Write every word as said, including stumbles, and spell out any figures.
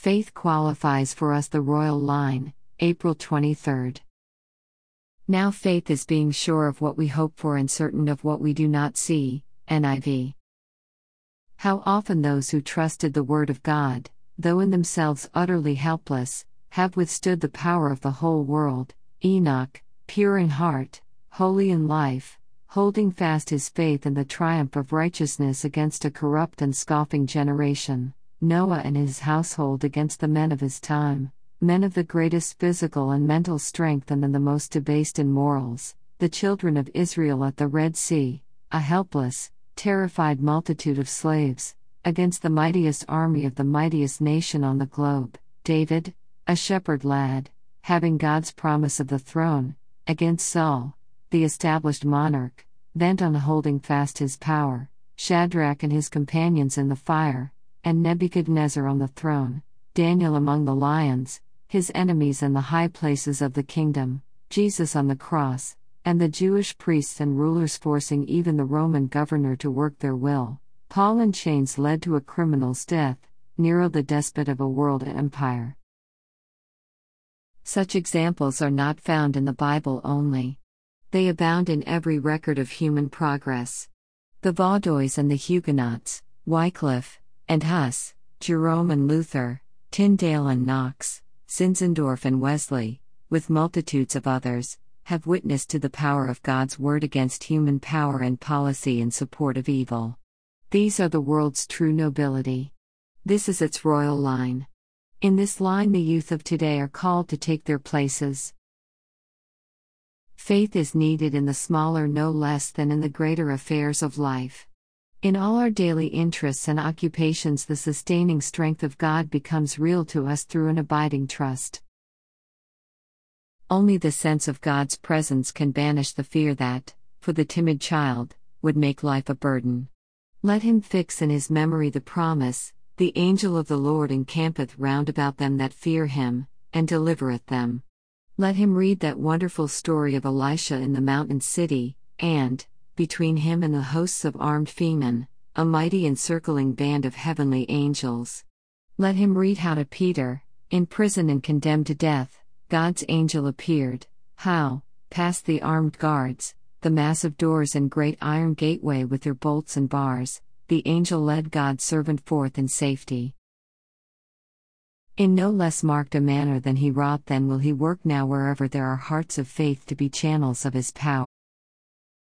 Faith qualifies for us the royal line, April twenty-third. Now faith is being sure of what we hope for and certain of what we do not see, N I V. How often those who trusted the word of God, though in themselves utterly helpless, have withstood the power of the whole world. Enoch, pure in heart, holy in life, holding fast his faith in the triumph of righteousness against a corrupt and scoffing generation. Noah and his household against the men of his time, men of the greatest physical and mental strength and in the most debased in morals, the children of Israel at the Red Sea, a helpless, terrified multitude of slaves, against the mightiest army of the mightiest nation on the globe. David, a shepherd lad, having God's promise of the throne, against Saul, the established monarch, bent on holding fast his power. Shadrach and his companions in the fire, and Nebuchadnezzar on the throne, Daniel among the lions, his enemies in the high places of the kingdom, Jesus on the cross, and the Jewish priests and rulers forcing even the Roman governor to work their will. Paul in chains led to a criminal's death, Nero the despot of a world empire. Such examples are not found in the Bible only. They abound in every record of human progress. The Vaudois and the Huguenots, Wycliffe and Huss, Jerome and Luther, Tyndale and Knox, Zinzendorf and Wesley, with multitudes of others, have witnessed to the power of God's word against human power and policy in support of evil. These are the world's true nobility. This is its royal line. In this line the youth of today are called to take their places. Faith is needed in the smaller no less than in the greater affairs of life. In all our daily interests and occupations, the sustaining strength of God becomes real to us through an abiding trust. Only the sense of God's presence can banish the fear that, for the timid child, would make life a burden. Let him fix in his memory the promise, "The angel of the Lord encampeth round about them that fear him, and delivereth them." Let him read that wonderful story of Elisha in the mountain city, and, between him and the hosts of armed Pheman, a mighty encircling band of heavenly angels. Let him read how to Peter, in prison and condemned to death, God's angel appeared, how, past the armed guards, the massive doors and great iron gateway with their bolts and bars, the angel led God's servant forth in safety. In no less marked a manner than he wrought then will he work now wherever there are hearts of faith to be channels of his power.